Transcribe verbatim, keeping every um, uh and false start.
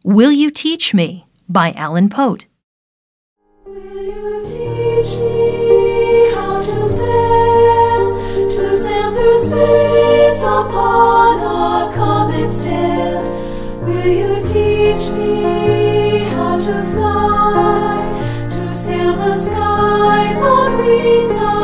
Will You Teach Me by Alan Pote. Will you teach me how to sail, to sail through space upon a comet's tail? Will you teach me how to fly, to sail the skies on wings of